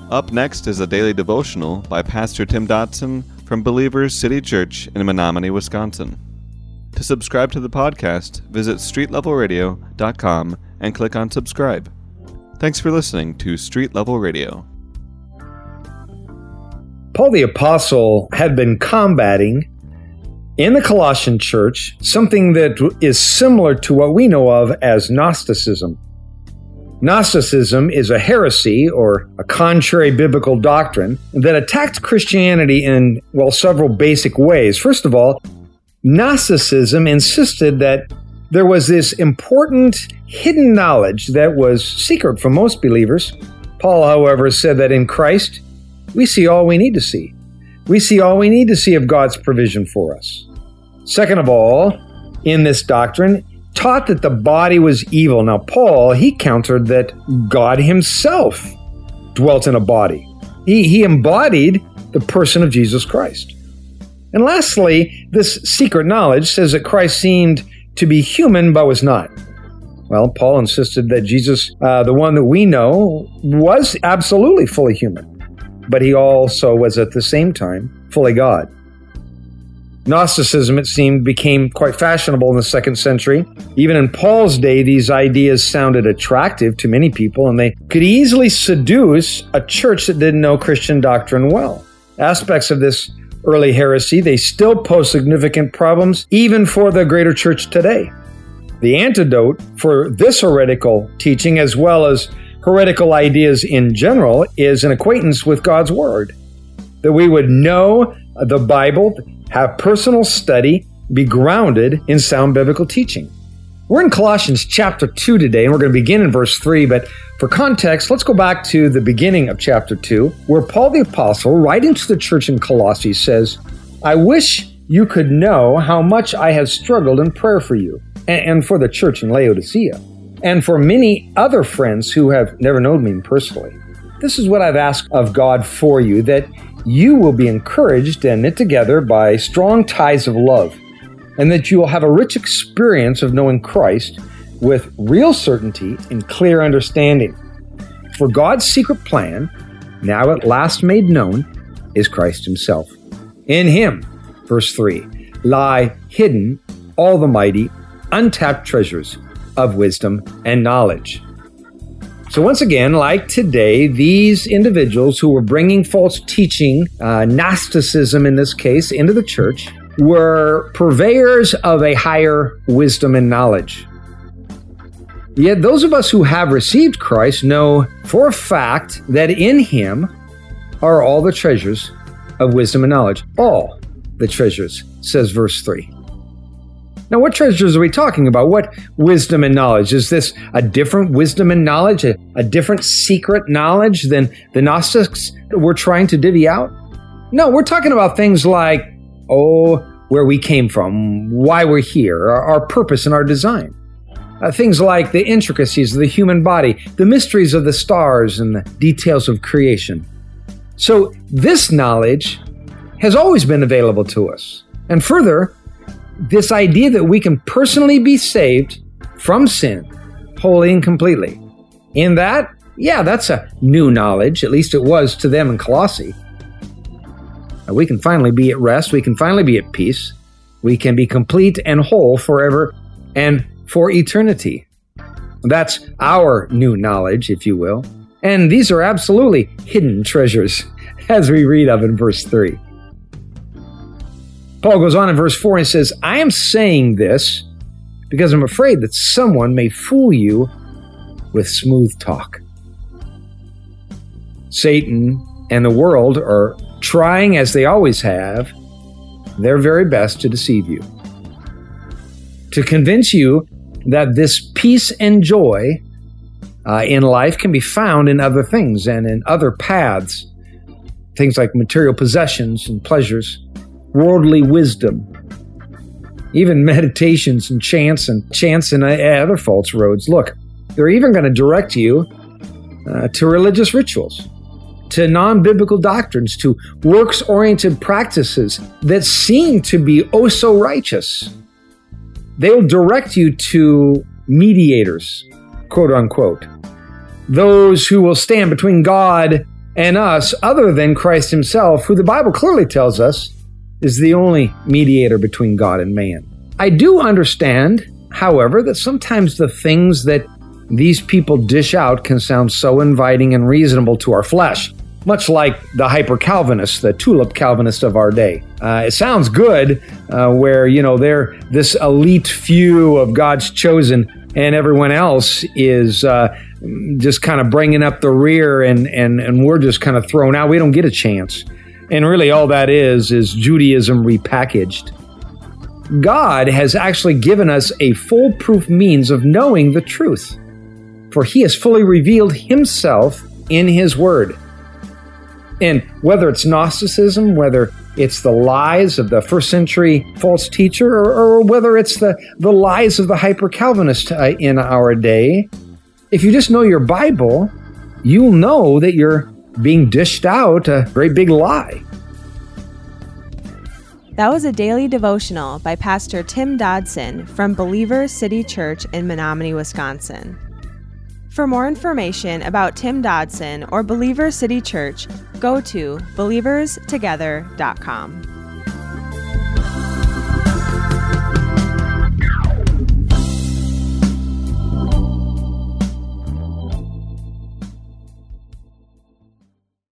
Up next is a daily devotional by Pastor Tim Dotson from Believers City Church in Menominee, Wisconsin. To subscribe to the podcast, visit streetlevelradio.com and click on subscribe. Thanks for listening to Street Level Radio. Paul the Apostle had been combating in the Colossian church something that is similar to what we know of as Gnosticism. Gnosticism is a heresy or a contrary biblical doctrine that attacked Christianity in, several basic ways. First of all, Gnosticism insisted that there was this important hidden knowledge that was secret from most believers. Paul, however, said that in Christ, we see all we need to see. We see all we need to see of God's provision for us. Second of all, in this doctrine, taught that the body was evil. Now, Paul, he countered that God himself dwelt in a body. He embodied the person of Jesus Christ. And lastly, this secret knowledge says that Christ seemed to be human but was not. Well, Paul insisted that Jesus, the one that we know, was absolutely fully human, but he also was at the same time fully God. Gnosticism, it seemed, became quite fashionable in the 2nd century. Even in Paul's day, these ideas sounded attractive to many people, and they could easily seduce a church that didn't know Christian doctrine well. Aspects of this early heresy, they still pose significant problems, even for the greater church today. The antidote for this heretical teaching, as well as heretical ideas in general, is an acquaintance with God's Word. That we would know the Bible, have personal study, be grounded in sound biblical teaching. We're in Colossians chapter 2 today, and we're going to begin in verse 3, but for context, let's go back to the beginning of chapter 2, where Paul the Apostle, writing to the church in Colossae, says, "I wish you could know how much I have struggled in prayer for you, and for the church in Laodicea, and for many other friends who have never known me personally. This is what I've asked of God for you, that you will be encouraged and knit together by strong ties of love, and that you will have a rich experience of knowing Christ with real certainty and clear understanding. For God's secret plan, now at last made known, is Christ himself. In him," verse 3, "lie hidden all the mighty, untapped treasures of wisdom and knowledge." So once again, like today, these individuals who were bringing false teaching, Gnosticism in this case, into the church, were purveyors of a higher wisdom and knowledge. Yet those of us who have received Christ know for a fact that in him are all the treasures of wisdom and knowledge. All the treasures, says verse 3. Now, what treasures are we talking about? What wisdom and knowledge? Is this a different wisdom and knowledge, a different secret knowledge than the Gnostics were trying to divvy out? No, we're talking about things like, where we came from, why we're here, our purpose and our design. Things like the intricacies of the human body, the mysteries of the stars, and the details of creation. So this knowledge has always been available to us. And further, this idea that we can personally be saved from sin, wholly and completely. In that, that's a new knowledge, at least it was to them in Colossae. We can finally be at rest, we can finally be at peace, we can be complete and whole forever and for eternity. That's our new knowledge, if you will. And these are absolutely hidden treasures, as we read of in verse 3. Paul goes on in verse 4 and says, "I am saying this because I'm afraid that someone may fool you with smooth talk." Satan and the world are trying, as they always have, their very best to deceive you. To convince you that this peace and joy in life can be found in other things and in other paths. Things like material possessions and pleasures, worldly wisdom, even meditations and chants and other false roads. Look, they're even going to direct you to religious rituals, to non-biblical doctrines, to works-oriented practices that seem to be oh so righteous. They'll direct you to mediators, quote unquote, those who will stand between God and us other than Christ himself, who the Bible clearly tells us is the only mediator between God and man. I do understand, however, that sometimes the things that these people dish out can sound so inviting and reasonable to our flesh, much like the hyper-Calvinists, the tulip Calvinists of our day. It sounds good where, they're this elite few of God's chosen and everyone else is just kind of bringing up the rear and we're just kind of thrown out. We don't get a chance. And really all that is Judaism repackaged. God has actually given us a foolproof means of knowing the truth, for he has fully revealed himself in his word. And whether it's Gnosticism, whether it's the lies of the first century false teacher, or whether it's the lies of the hyper-Calvinist in our day, if you just know your Bible, you'll know that you're being dished out a great big lie. That was a daily devotional by Pastor Tim Dodson from Believers City Church in Menominee, Wisconsin. For more information about Tim Dodson or Believers City Church, go to believerstogether.com.